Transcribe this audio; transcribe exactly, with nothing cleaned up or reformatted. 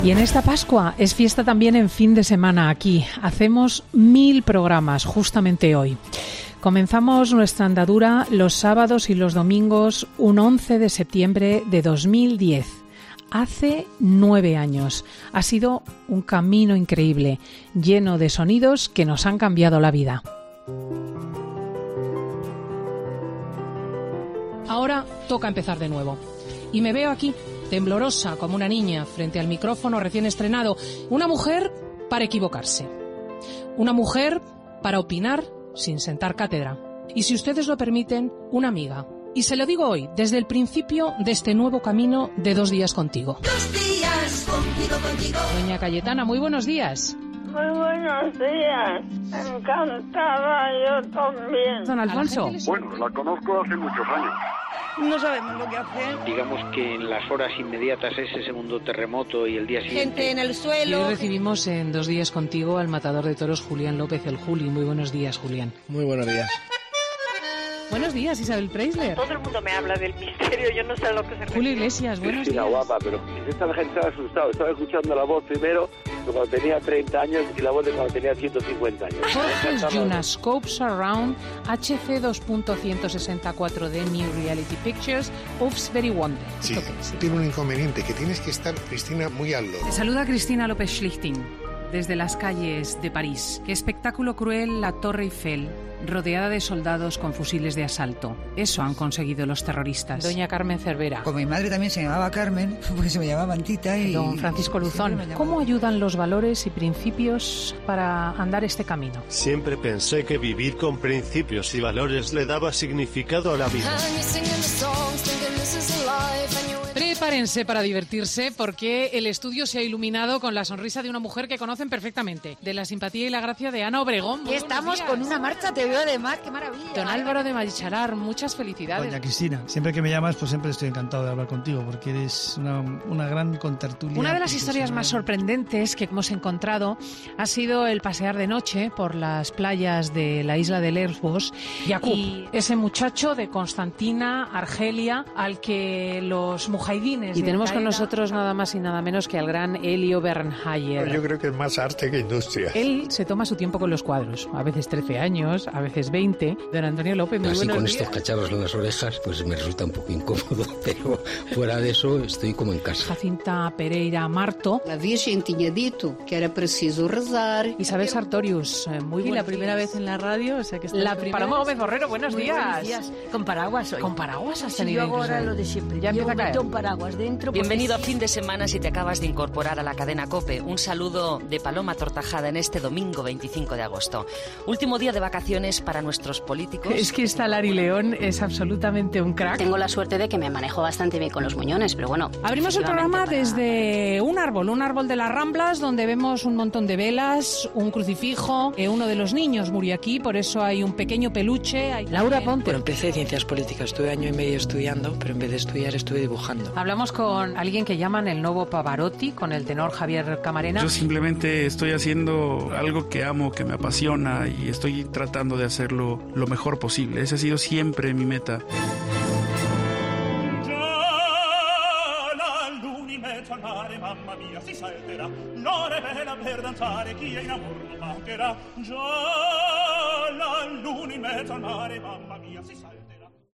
Y en esta Pascua es fiesta también en fin de semana aquí. Hacemos mil programas justamente hoy. Comenzamos nuestra andadura los sábados y los domingos un once de septiembre de dos mil diez. Hace nueve años. Ha sido un camino increíble, lleno de sonidos que nos han cambiado la vida. Ahora toca empezar de nuevo. Y me veo aquí, temblorosa como una niña, frente al micrófono recién estrenado. Una mujer para equivocarse. Una mujer para opinar sin sentar cátedra. Y si ustedes lo permiten, una amiga. Y se lo digo hoy, desde el principio de este nuevo camino de Dos Días Contigo. Dos días contigo, contigo. Doña Cayetana, muy buenos días. Muy buenos días. Encantada, yo también. Don Alfonso. Bueno, la conozco hace muchos años. No sabemos lo que hacer. Digamos que en las horas inmediatas es ese segundo terremoto y el día siguiente... Gente en el Y suelo. hoy recibimos en Dos Días Contigo al matador de toros Julián López, el Juli. Muy buenos días, Julián. Muy buenos días. Buenos días, Isabel Preisler. Todo el mundo me habla del misterio, yo no sé a lo que se refiere. Julio Iglesias, buenos Cristina, días. guapa, pero esta la gente estaba asustado. Estaba escuchando la voz primero de cuando tenía treinta años y la voz de cuando tenía ciento cincuenta años. Jorge Yuna, Scope Surround, H C dos punto ciento sesenta y cuatro de New Reality Pictures, Oops, Very Wonder. Sí, ¿Esto qué es? tiene un inconveniente, que tienes que estar, Cristina, muy al loro. Te saluda Cristina López Schlichting, desde las calles de París. Qué espectáculo cruel la Torre Eiffel, rodeada de soldados con fusiles de asalto. Eso han conseguido los terroristas. Doña Carmen Cervera. Como mi madre también se llamaba Carmen, pues se me llamaba Antita y... Don Francisco Luzón. ¿Cómo ayudan los valores y principios para andar este camino? Siempre pensé que vivir con principios y valores le daba significado a la vida. Prepárense para divertirse porque el estudio se ha iluminado con la sonrisa de una mujer que conocen perfectamente, de la simpatía y la gracia de Ana Obregón. Y estamos con una marcha, te veo además, qué maravilla. Don Álvaro de Marichalar, muchas felicidades. Doña Cristina, siempre que me llamas, pues siempre estoy encantado de hablar contigo, porque eres una, una gran contertulia. Una de las historias más sorprendentes que hemos encontrado ha sido el pasear de noche por las playas de la isla de Lesbos. Jakub, y ese muchacho de Constantina, Argelia, al que los mujahidines... Y tenemos con nosotros nada más y nada menos que al gran Elio Bernhayer. Yo creo que es más arte que industria. Él se toma su tiempo con los cuadros, a veces trece años, a veces veinte. Don Antonio López, muy Así buenos con días. estos cacharros en las orejas, pues me resulta un poco incómodo, pero fuera de eso estoy como en casa. Jacinta Pereira Marto. La Virgen tenía dicho que era preciso rezar. Isabel Sartorius, eh, muy buenos Y la primera días. vez en la radio, o sea que... La primera Paloma Gómez Borrero, buenos Muy días. buenos días. Con paraguas hoy. Con paraguas has Sí, tenido yo hago ahora incluso. lo de siempre. Ya Yo empieza a caer. meto un paraguas dentro. porque Bienvenido a sí. fin de semana si te acabas de incorporar a la cadena COPE. Un saludo de Paloma Tortajada en este domingo veinticinco de agosto. Último día de vacaciones para nuestros políticos. Es que esta Lari León es absolutamente un crack. Tengo la suerte de que me manejo bastante bien con los muñones, pero bueno. Abrimos el programa para... desde un árbol, un árbol de las Ramblas, donde vemos un montón de velas, un crucifijo. Eh, uno de los niños murió aquí, por eso hay un pequeño peluche. Hay Laura también... Ponte. Bueno, empecé ciencias políticas, estuve año y medio estudiando, pero en vez de estudiar estuve dibujando. Hablamos con alguien que llaman el nuevo Pavarotti, con el tenor Javier Camarena. Yo simplemente estoy haciendo algo que amo, que me apasiona y estoy tratando de hacerlo lo mejor posible. Esa ha sido siempre mi meta. Mamma mia, si salterà, l'ora è bella per danzare, chi è in amor non mancherà. Già la luna in mezzo al mare, mamma mia, si salterà.